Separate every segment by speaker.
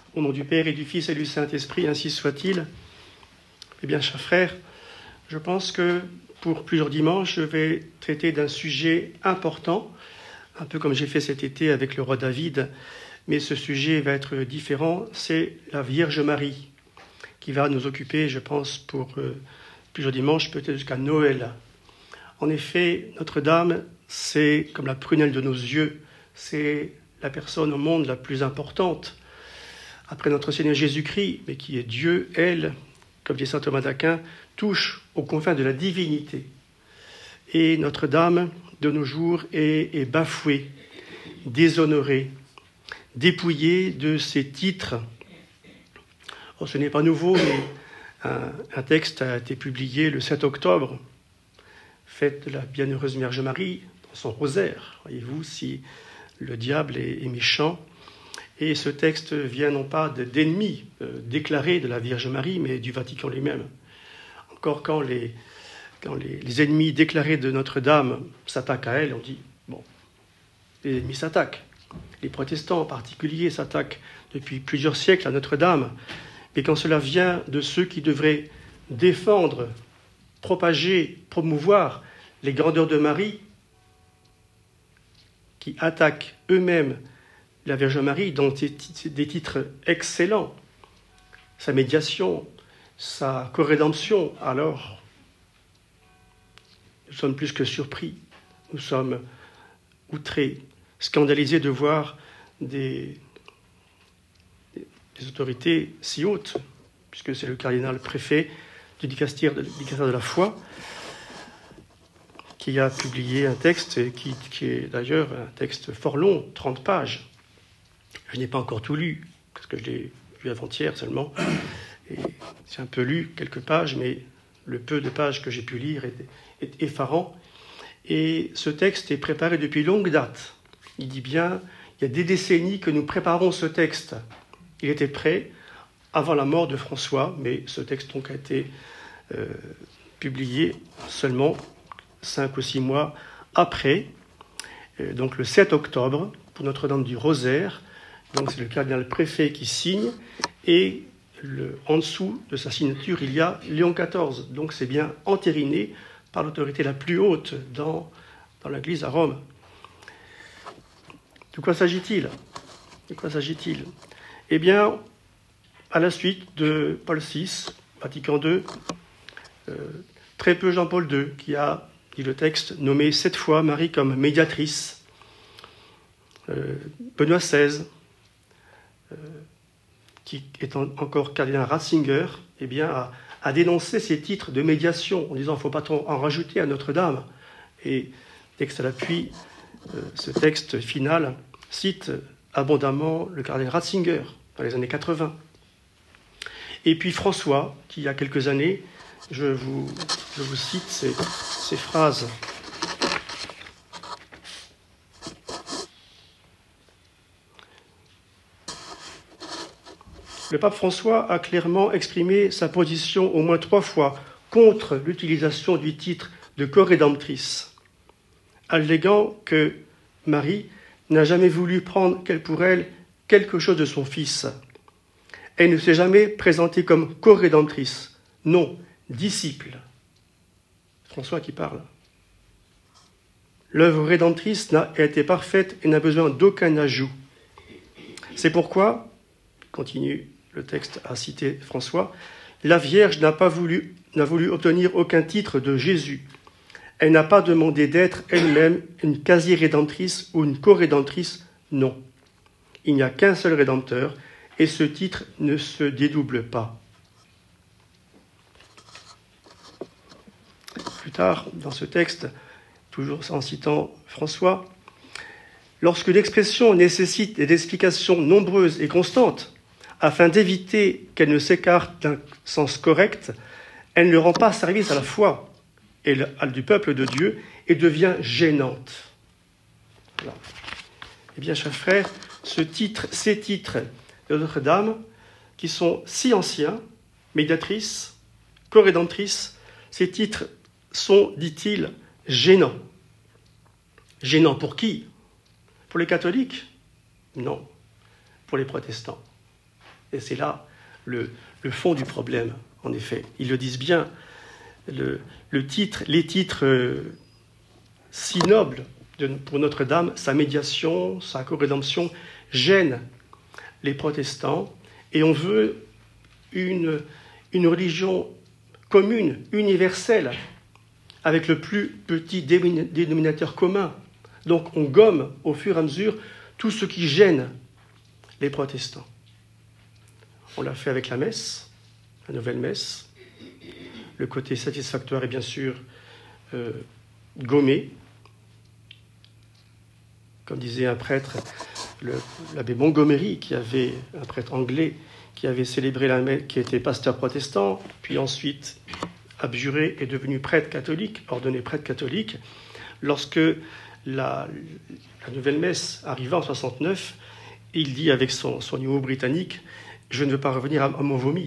Speaker 1: Au nom du Père et du Fils et du Saint-Esprit, ainsi soit-il. Eh bien, chers frères, je pense que pour plusieurs dimanches, je vais traiter d'un sujet important, un peu comme j'ai fait cet été avec le roi David, mais ce sujet va être différent, c'est la Vierge Marie, qui va nous occuper, je pense, pour plusieurs dimanches, peut-être jusqu'à Noël. En effet, Notre-Dame, c'est comme la prunelle de nos yeux, c'est la personne au monde la plus importante. Après notre Seigneur Jésus-Christ, mais qui est Dieu, elle, comme dit saint Thomas d'Aquin, touche aux confins de la divinité. Et Notre-Dame, de nos jours, est bafouée, déshonorée, dépouillée de ses titres. Oh, ce n'est pas nouveau, mais un texte a été publié le 7 octobre, fête de la Bienheureuse Vierge Marie, dans son rosaire. Voyez-vous, si le diable est méchant. Et ce texte vient non pas d'ennemis déclarés de la Vierge Marie, mais du Vatican lui-même. Encore quand les ennemis déclarés de Notre-Dame s'attaquent à elle, on dit, bon, les ennemis s'attaquent. Les protestants en particulier s'attaquent depuis plusieurs siècles à Notre-Dame. Mais quand cela vient de ceux qui devraient défendre, propager, promouvoir les grandeurs de Marie, qui attaquent eux-mêmes la Vierge Marie, dont des titres excellents, sa médiation, sa corrédemption, alors nous sommes plus que surpris, nous sommes outrés, scandalisés de voir des autorités si hautes, puisque c'est le cardinal préfet du dicastère de la foi, qui a publié un texte qui est d'ailleurs un texte fort long, 30 pages. Je n'ai pas encore tout lu, parce que je l'ai vu avant-hier seulement. Et j'ai un peu lu quelques pages, mais le peu de pages que j'ai pu lire est effarant. Et ce texte est préparé depuis longue date. Il dit bien, il y a des décennies que nous préparons ce texte. Il était prêt avant la mort de François, mais ce texte donc a été publié seulement 5 ou 6 mois après, donc le 7 octobre, pour Notre-Dame du Rosaire. Donc c'est le cardinal préfet qui signe, et en dessous de sa signature, il y a Léon XIV. Donc c'est bien entériné par l'autorité la plus haute dans l'Église à Rome. De quoi s'agit-il ? Eh bien, à la suite de Paul VI, Vatican II, très peu Jean-Paul II, qui a, dit le texte, nommé 7 fois Marie comme médiatrice, Benoît XVI, qui est encore cardinal Ratzinger, eh bien, a dénoncé ces titres de médiation en disant qu'il ne faut pas trop en rajouter à Notre-Dame. Et texte à l'appui, ce texte final cite abondamment le cardinal Ratzinger dans les années 80. Et puis François, qui il y a quelques années, je vous cite ces phrases. Le pape François a clairement exprimé sa position au moins 3 fois contre l'utilisation du titre de corrédemptrice, alléguant que Marie n'a jamais voulu prendre pour elle quelque chose de son fils. Elle ne s'est jamais présentée comme corrédemptrice, non, disciple. François qui parle. L'œuvre rédemptrice a été parfaite et n'a besoin d'aucun ajout. C'est pourquoi, continue le texte à citer François, la Vierge n'a voulu obtenir aucun titre de Jésus. Elle n'a pas demandé d'être elle-même une quasi-rédemptrice ou une co-rédemptrice, non. Il n'y a qu'un seul Rédempteur, et ce titre ne se dédouble pas. Plus tard, dans ce texte, toujours en citant François, lorsque l'expression nécessite des explications nombreuses et constantes, afin d'éviter qu'elle ne s'écarte d'un sens correct, elle ne rend pas service à la foi et du peuple de Dieu et devient gênante. Voilà. Eh bien, chers frères, ces titres de Notre-Dame, qui sont si anciens, médiatrice, co-rédemptrice, ces titres sont, dit-il, gênants. Gênants pour qui ? Pour les catholiques ? Non, pour les protestants. Et c'est là le fond du problème, en effet. Ils le disent bien. Les titres si nobles pour Notre-Dame, sa médiation, sa co-rédemption, gênent les protestants. Et on veut une religion commune, universelle, avec le plus petit dénominateur commun. Donc on gomme au fur et à mesure tout ce qui gêne les protestants. On l'a fait avec la messe, la nouvelle messe. Le côté satisfactoire est bien sûr gommé. Comme disait un prêtre, l'abbé Montgomery, un prêtre anglais, qui avait célébré la messe, qui était pasteur protestant, puis ensuite abjuré et devenu prêtre catholique, ordonné prêtre catholique. Lorsque la nouvelle messe arriva en 69, il dit avec son humour britannique « Je ne veux pas revenir à mon vomi ».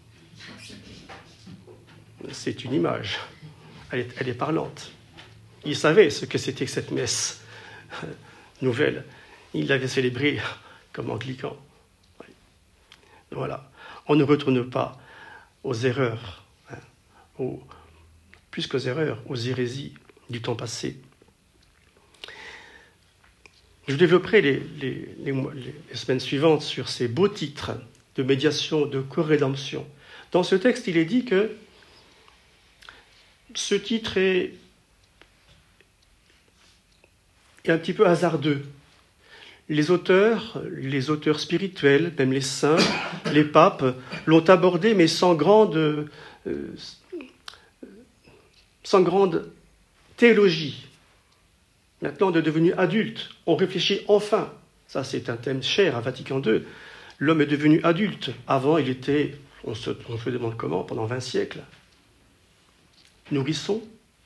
Speaker 1: C'est une image, elle est parlante. Il savait ce que c'était que cette messe nouvelle. Il l'avait célébrée comme anglican. Voilà. On ne retourne pas aux erreurs, plus qu'aux erreurs, aux hérésies du temps passé. Je développerai les semaines suivantes sur ces beaux titres de médiation, de co-rédemption. Dans ce texte, il est dit que ce titre est un petit peu hasardeux. Les auteurs spirituels, même les saints, les papes, l'ont abordé, mais sans grande théologie. Maintenant, devenu adulte, on réfléchit enfin. Ça, c'est un thème cher à Vatican II. L'homme est devenu adulte. Avant, il était, on se demande comment, pendant 20 siècles. Nourrisson,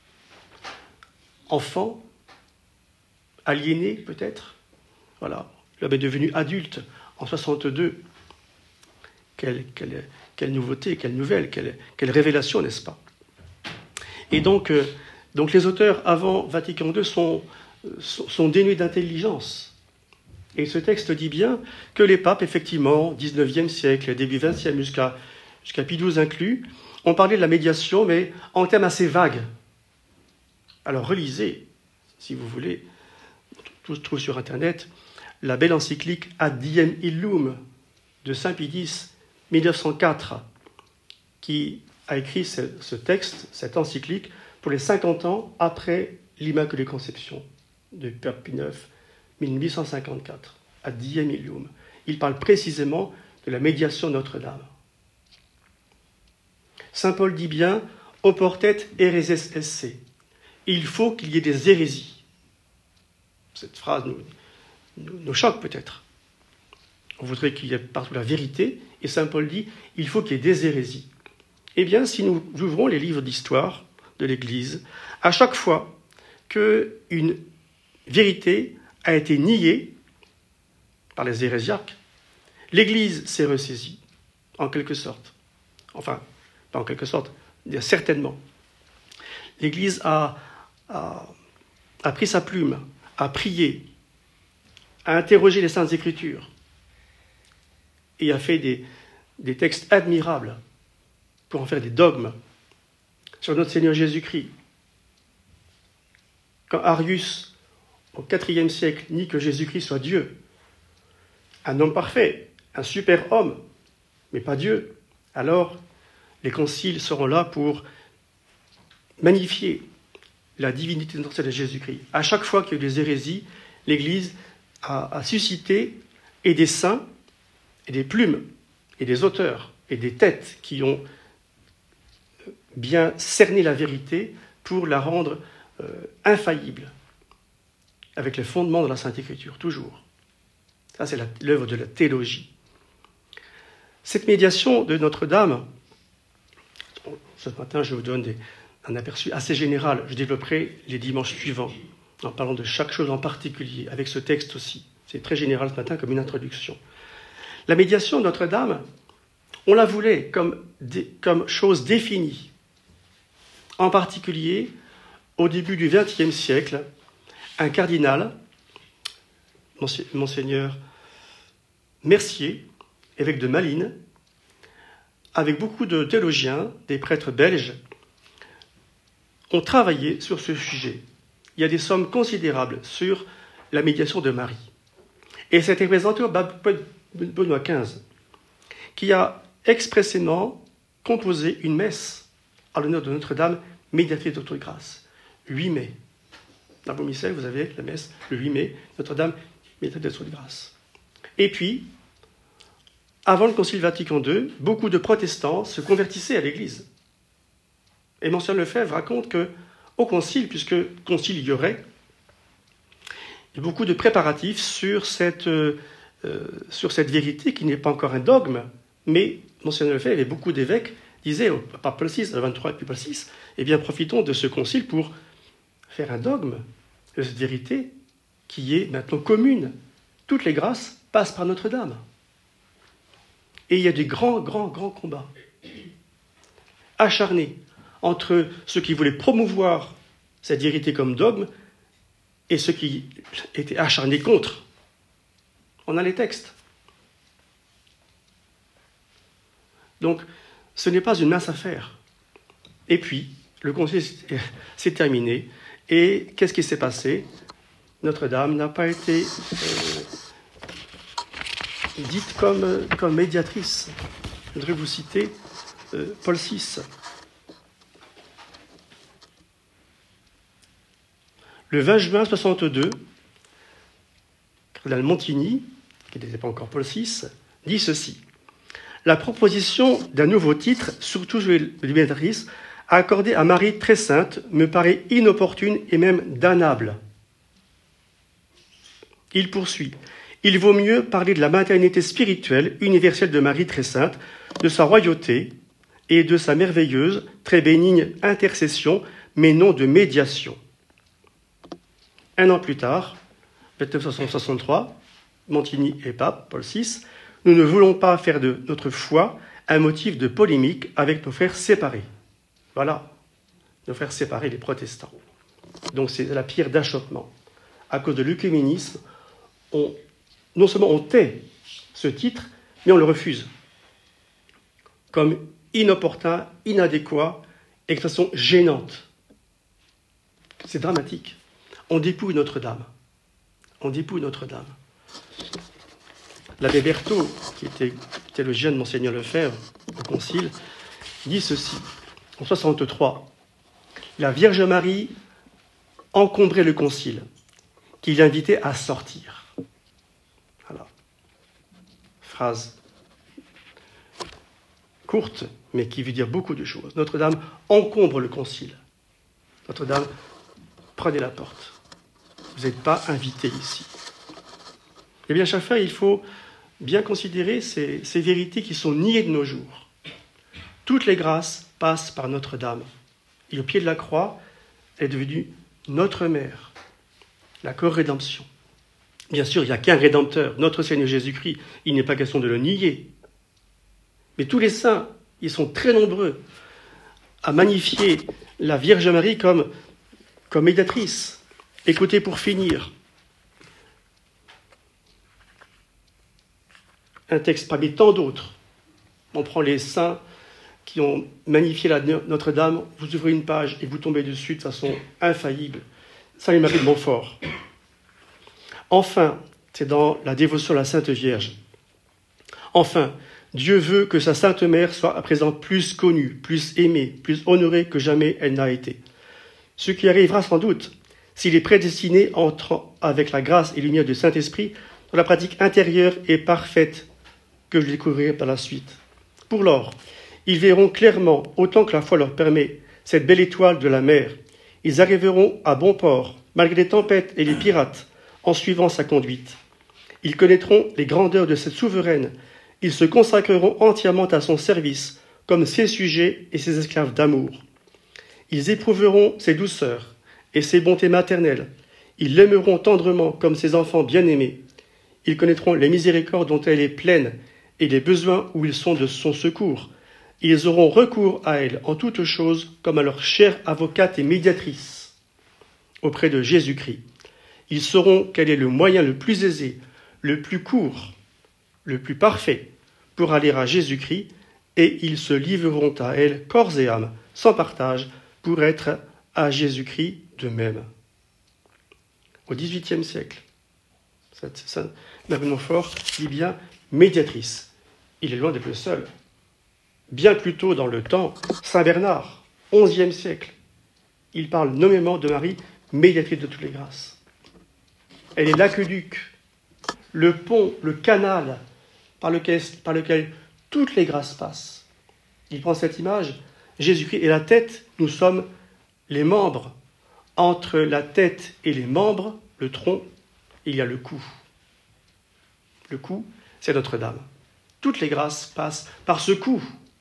Speaker 1: enfant, aliéné peut-être. Voilà, l'homme est devenu adulte en 62. Quelle nouveauté, quelle nouvelle, quelle révélation, n'est-ce pas? Et donc les auteurs avant Vatican II sont dénués d'intelligence. Et ce texte dit bien que les papes, effectivement, 19e siècle, début 20e, jusqu'à Pie XII inclus, ont parlé de la médiation, mais en termes assez vagues. Alors relisez, si vous voulez, tout se trouve sur Internet, la belle encyclique Ad Diem Illum de Saint Pie X, 1904, qui a écrit ce texte, cette encyclique, pour les 50 ans après l'Immaculée Conception de Pape Pie IX, 1854, Ad Diem Illum. Il parle précisément de la médiation de Notre-Dame. Saint Paul dit bien « Oportet héréses esse ». Il faut qu'il y ait des hérésies. Cette phrase nous choque peut-être. On voudrait qu'il y ait partout la vérité, et Saint Paul dit « Il faut qu'il y ait des hérésies ». Eh bien, si nous ouvrons les livres d'histoire de l'Église, à chaque fois qu'une vérité a été niée par les hérésiarques, l'Église s'est ressaisie, en quelque sorte. Enfin, pas en quelque sorte, certainement. L'Église a pris sa plume, a prié, a interrogé les Saintes Écritures et a fait des textes admirables pour en faire des dogmes sur notre Seigneur Jésus-Christ. Quand Arius, au IVe siècle, nie que Jésus-Christ soit Dieu, un homme parfait, un super homme, mais pas Dieu, alors les conciles seront là pour magnifier la divinité de notre Seigneur Jésus-Christ. À chaque fois qu'il y a eu des hérésies, l'Église a suscité et des saints, et des plumes, et des auteurs, et des têtes qui ont bien cerné la vérité pour la rendre infaillible, avec les fondements de la Sainte Écriture, toujours. Ça, c'est l'œuvre de la théologie. Cette médiation de Notre-Dame, ce matin, je vous donne un aperçu assez général. Je développerai les dimanches suivants, en parlant de chaque chose en particulier, avec ce texte aussi. C'est très général ce matin comme une introduction. La médiation de Notre-Dame, on la voulait comme chose définie. En particulier, au début du XXe siècle, un cardinal, Monseigneur Mercier, évêque de Malines, avec beaucoup de théologiens, des prêtres belges, ont travaillé sur ce sujet. Il y a des sommes considérables sur la médiation de Marie. Et c'était présenté au pape Benoît XV, qui a expressément composé une messe à l'honneur de Notre-Dame, médiatrice d'autre grâce. 8 mai. Dans vos missels, vous avez la messe le 8 mai, Notre-Dame, médiatrice d'autre grâce. Et puis, avant le Concile Vatican II, beaucoup de protestants se convertissaient à l'Église. Et Monseigneur Lefebvre raconte qu'au Concile, puisque Concile il y aurait, il y a beaucoup de préparatifs sur cette vérité qui n'est pas encore un dogme, mais Monseigneur Lefebvre et beaucoup d'évêques disaient au pape Paul VI, le 23 et puis Paul VI, eh bien profitons de ce concile pour faire un dogme de cette vérité qui est maintenant commune. Toutes les grâces passent par Notre-Dame. Et il y a des grands combats acharnés entre ceux qui voulaient promouvoir cette vérité comme dogme et ceux qui étaient acharnés contre. On a les textes. Donc, ce n'est pas une mince affaire. Et puis, le concile s'est terminé. Et qu'est-ce qui s'est passé? Notre-Dame n'a pas été dite comme médiatrice. Je voudrais vous citer Paul VI. Le 20 juin 1962, cardinal Montigny, qui n'était pas encore Paul VI, dit ceci. La proposition d'un nouveau titre, surtout de médiatrice, accordé à Marie très sainte, me paraît inopportune et même damnable. Il poursuit. Il vaut mieux parler de la maternité spirituelle universelle de Marie très sainte, de sa royauté et de sa merveilleuse, très bénigne intercession, mais non de médiation. Un an plus tard, 1963, Montigny et pape, Paul VI, nous ne voulons pas faire de notre foi un motif de polémique avec nos frères séparés. Voilà, nos frères séparés, les protestants. Donc c'est la pierre d'achoppement. À cause de l'œcuménisme, non seulement on tait ce titre, mais on le refuse. Comme inopportun, inadéquat, expression gênante. C'est dramatique. On dépouille Notre-Dame. On dépouille Notre-Dame. L'abbé Berthaud, qui était le jeune Monseigneur Lefebvre au Concile, dit ceci. En 1963, la Vierge Marie encombrait le Concile, qui l'invitait à sortir. Voilà. Phrase courte, mais qui veut dire beaucoup de choses. Notre-Dame encombre le Concile. Notre-Dame, prenez la porte. Vous n'êtes pas invité ici. Eh bien, chaque fois, il faut bien considérer ces vérités qui sont niées de nos jours. Toutes les grâces passent par Notre-Dame. Et au pied de la croix, elle est devenue notre mère, la co-rédemption. Bien sûr, il n'y a qu'un Rédempteur, notre Seigneur Jésus-Christ. Il n'est pas question de le nier. Mais tous les saints, ils sont très nombreux à magnifier la Vierge Marie comme médiatrice. Écoutez pour finir. Un texte parmi tant d'autres. On prend les saints qui ont magnifié Notre-Dame, vous ouvrez une page et vous tombez dessus de façon infaillible. Saint Marie de Montfort. Enfin, c'est dans la dévotion à la Sainte Vierge. Enfin, Dieu veut que sa Sainte Mère soit à présent plus connue, plus aimée, plus honorée que jamais elle n'a été. Ce qui arrivera sans doute si les prédestinés entrent avec la grâce et lumière du Saint-Esprit dans la pratique intérieure et parfaite que je découvrirai par la suite. Pour lors, ils verront clairement, autant que la foi leur permet, cette belle étoile de la mer. Ils arriveront à bon port, malgré les tempêtes et les pirates, en suivant sa conduite. Ils connaîtront les grandeurs de cette souveraine. Ils se consacreront entièrement à son service, comme ses sujets et ses esclaves d'amour. Ils éprouveront ses douceurs et ses bontés maternelles. Ils l'aimeront tendrement comme ses enfants bien-aimés. Ils connaîtront les miséricordes dont elle est pleine et les besoins où ils sont de son secours. Ils auront recours à elle en toutes choses comme à leur chère avocate et médiatrice auprès de Jésus-Christ. Ils sauront quel est le moyen le plus aisé, le plus court, le plus parfait pour aller à Jésus-Christ, et ils se livreront à elle corps et âme, sans partage, pour être à Jésus-Christ d'eux-mêmes. Au XVIIIe siècle, Marie de Montfort dit bien médiatrice. Il est loin d'être le seul. Bien plus tôt dans le temps, Saint Bernard, XIe siècle, il parle nommément de Marie, médiatrice de toutes les grâces. Elle est l'aqueduc, le pont, le canal par lequel toutes les grâces passent. Il prend cette image, Jésus-Christ est la tête, nous sommes les membres. Entre la tête et les membres, le tronc, il y a le cou. Le cou, c'est Notre-Dame. Toutes les grâces passent par ce cou.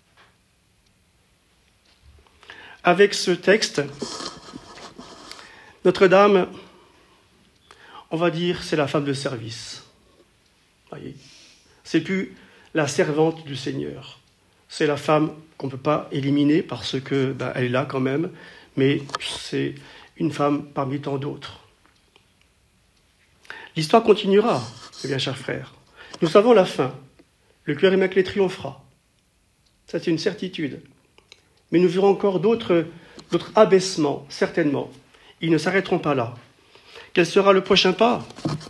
Speaker 1: Avec ce texte, Notre-Dame, on va dire, c'est la femme de service. Voyez, c'est plus la servante du Seigneur. C'est la femme qu'on ne peut pas éliminer parce que elle est là quand même, mais c'est une femme parmi tant d'autres. L'histoire continuera, mes bien chers frères. Nous savons la fin. Le cœur immaculé triomphera. Ça, c'est une certitude. Mais nous verrons encore d'autres abaissements, certainement. Ils ne s'arrêteront pas là. Quel sera le prochain pas ?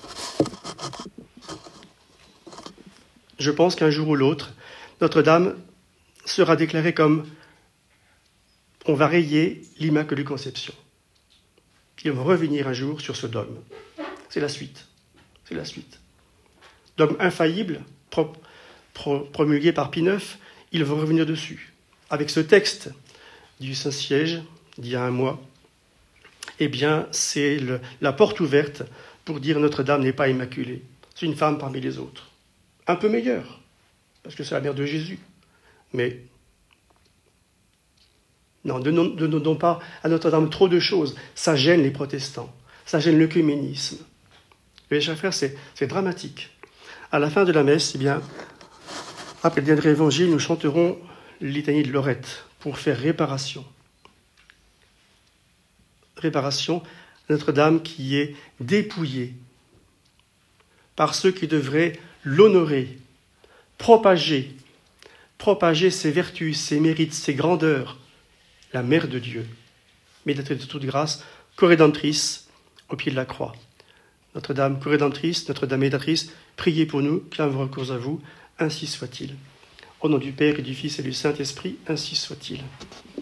Speaker 1: Je pense qu'un jour ou l'autre, Notre-Dame sera déclarée comme on va rayer l'Immaculée Conception. Et on va revenir un jour sur ce dogme. C'est la suite. C'est la suite. Dogme infaillible, promulgué par Pie IX, il va revenir dessus. Avec ce texte du Saint-Siège, d'il y a un mois, eh bien, c'est la porte ouverte pour dire Notre-Dame n'est pas immaculée. C'est une femme parmi les autres. Un peu meilleure, parce que c'est la mère de Jésus. Mais non, ne donnons pas à Notre-Dame trop de choses. Ça gêne les protestants. Ça gêne l'œcuménisme. Mes chers frères, c'est dramatique. À la fin de la messe, eh bien, après le dernier évangile, nous chanterons le litanie de Lorette pour faire réparation. Réparation à Notre-Dame qui est dépouillée par ceux qui devraient l'honorer, propager ses vertus, ses mérites, ses grandeurs, la Mère de Dieu, médiatrice de toute grâce, corrédentrice au pied de la croix. Notre-Dame corrédentrice, Notre-Dame médiatrice, priez pour nous, clamons recours à vous, ainsi soit-il. Au nom du Père et du Fils et du Saint-Esprit, ainsi soit-il.